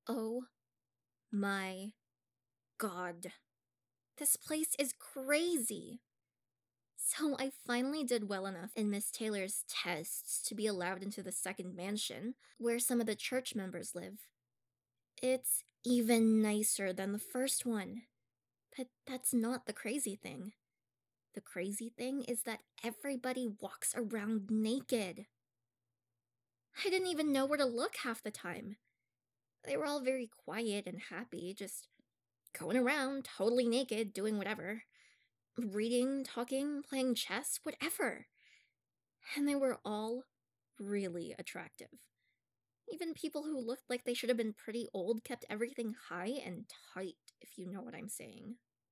Oh my god. This place is crazy. So I finally did well enough in Miss Taylor's tests to be allowed into the second mansion, where some of the church members live. It's even nicer than the first one. But that's not the crazy thing. The crazy thing is that everybody walks around naked. I didn't even know where to look half the time. They were all very quiet and happy, just going around totally naked, doing whatever. Reading, talking, playing chess, whatever. And they were all really attractive. Even people who looked like they should have been pretty old kept everything high and tight, if you know what I'm saying.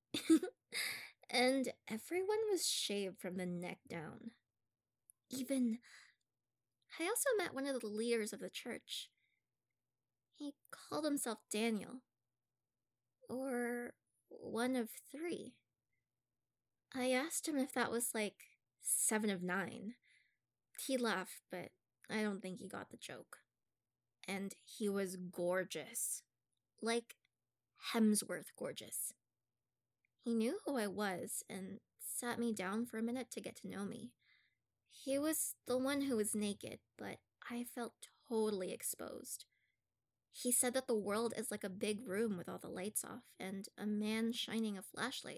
And everyone was shaved from the neck down. Even. I also met one of the leaders of the church. He called himself Daniel. Or one of three. I asked him if that was like 7 of 9. He laughed, but I don't think he got the joke. And he was gorgeous. Like Hemsworth gorgeous. He knew who I was and sat me down for a minute to get to know me. He was the one who was naked, but I felt totally exposed. He said that the world is like a big room with all the lights off and a man shining a flashlight.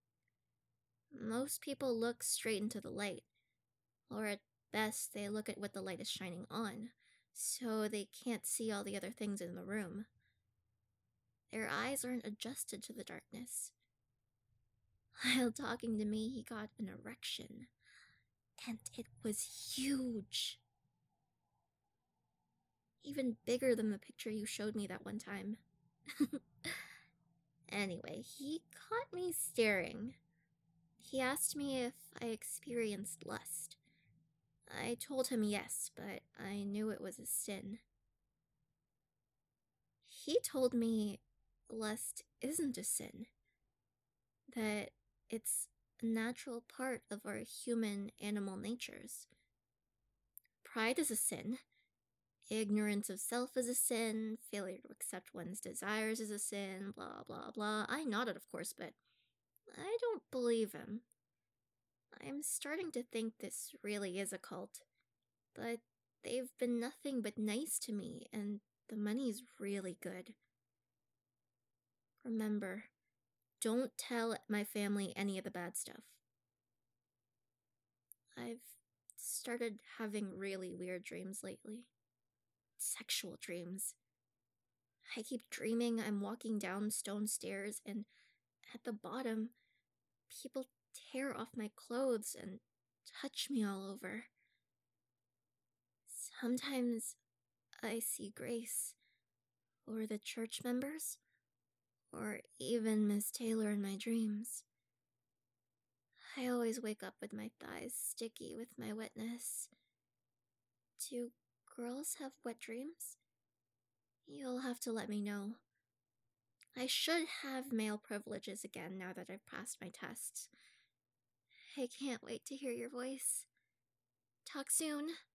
Most people look straight into the light, or at best, they look at what the light is shining on, so they can't see all the other things in the room. Their eyes aren't adjusted to the darkness. While talking to me, he got an erection, and it was huge. Even bigger than the picture you showed me that one time. Anyway, he caught me staring. He asked me if I experienced lust. I told him yes, but I knew it was a sin. He told me lust isn't a sin, that it's a natural part of our human animal natures. Pride is a sin. Ignorance of self is a sin. Failure to accept one's desires is a sin. Blah, blah, blah. I nodded, of course, but I don't believe him. I'm starting to think this really is a cult. But they've been nothing but nice to me, and the money's really good. Remember, don't tell my family any of the bad stuff. I've started having really weird dreams lately. Sexual dreams. I keep dreaming I'm walking down stone stairs, and at the bottom, people tear off my clothes and touch me all over. Sometimes I see Grace, or the church members, or even Miss Taylor in my dreams. I always wake up with my thighs sticky with my wetness. Do girls have wet dreams? You'll have to let me know. I should have male privileges again now that I've passed my tests. I can't wait to hear your voice. Talk soon.